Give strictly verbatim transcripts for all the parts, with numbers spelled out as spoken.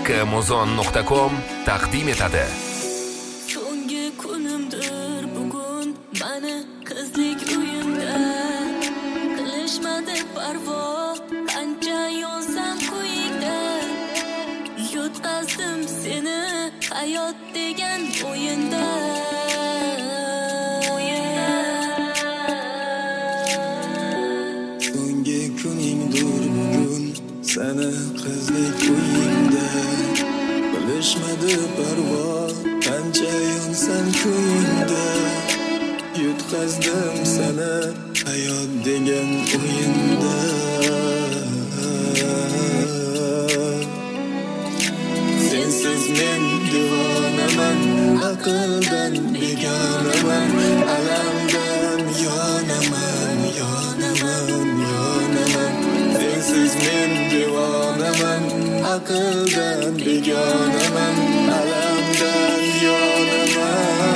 Muzon nuqta com taqdim etadi. So'nggi kunimdir bugun mani qizlik uyimda qilishmadi parvo, qancha yonsam qo'yingda yutqazdim seni hayot degan o'yinda. So'nggi kuningdir bugun seni qizlik uyingda qilishmadi parvo, qancha yonsam ko'yingda yutqazdim seni hayot degan o'yinda. Sensiz men divonaman, aqldan begonaman, alamdan yonaman, yonaman, yonaman. Sensiz men divonaman, aqldan begonaman, alamdan yonaman.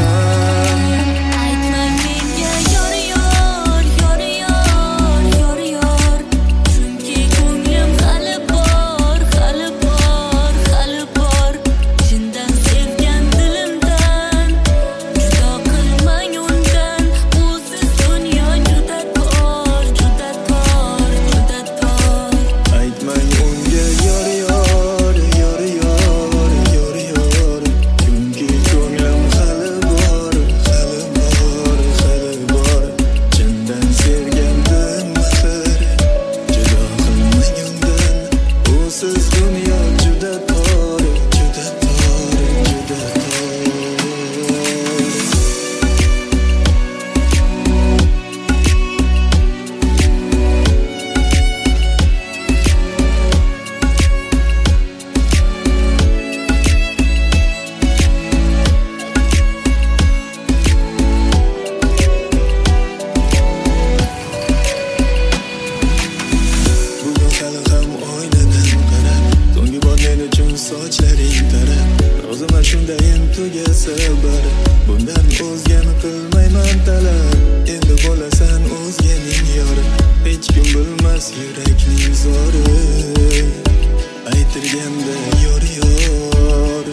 Sochlaring tarab, o'zimga shundayin tugasa bar. Bundan o'zgani qilmayman talab. Endi bo'lasan o'zganing yori, hech kim bilmas yurakning zori. Aytirganda yor yor.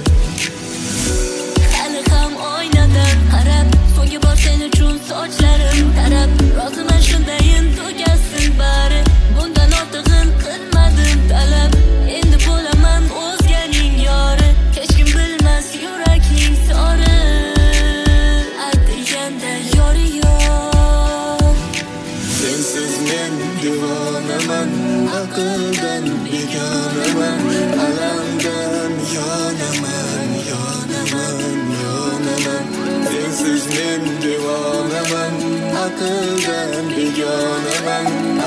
Hali ham oynadan qarab, so'nggi bor sen uchun sochlarim tarab. Roziman shundayin tugasin bari. Bundan ortig'in qilmadim talab. Endi bo'laman o'zganing yori, hech kim bilmas yurakning zori. Aytilganda yor yor. Sensiz men divonaman, aqldan begonaman, alamdan yonaman, yonaman, yonaman. Sensiz men divonaman, aqldan begonaman,